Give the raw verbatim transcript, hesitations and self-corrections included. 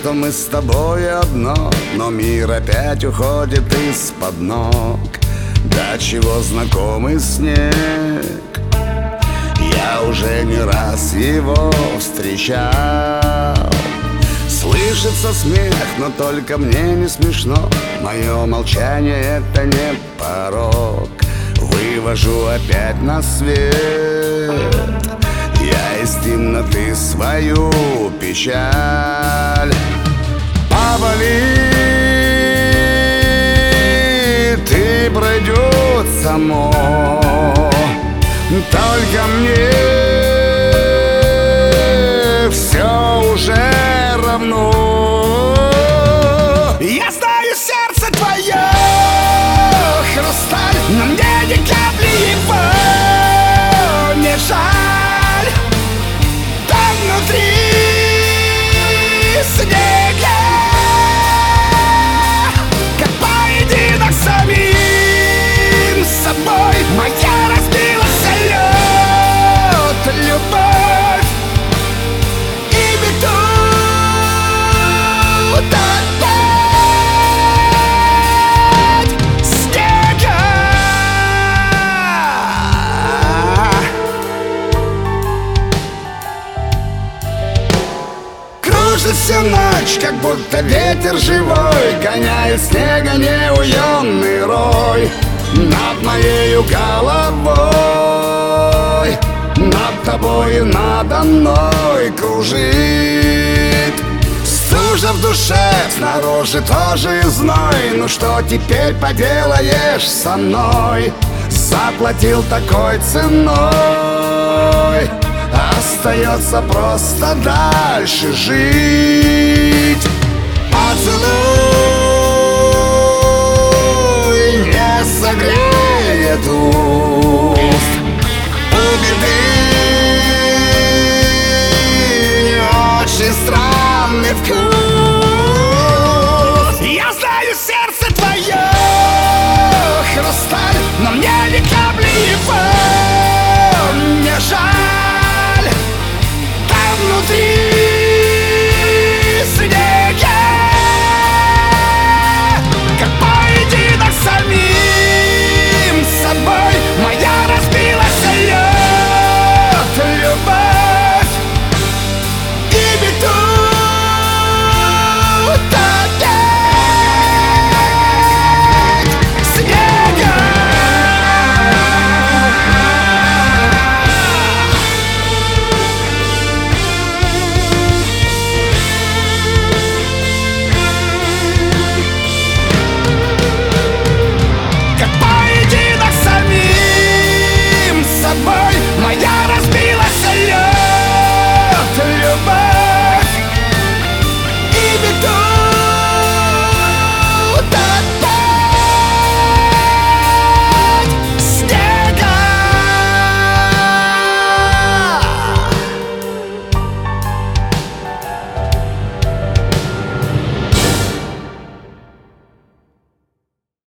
что мы с тобой одно, но мир опять уходит из-под ног. До чего знакомый снег, я уже не раз его встречал. Слышится смех, но только мне не смешно. Мое молчание — это не порог. Вывожу опять на свет я из темноты свою печаль. Повалит и пройдет само, только мне все уже равно. Я знаю, сердце твое хрусталь, но мне ни капли его не жаль. Там внутри снега, как поединок с самим собой. Моя разбилась о лед любовь, и метут опять снега. Кружит всю ночь, как будто ветер живой, гоняет снега неуемный рой над моею головой, над тобой и надо мной кружит. Стужа в душе, снаружи тоже зной. Ну что теперь поделаешь со мной? Заплатил такой ценой, остается просто дальше жить.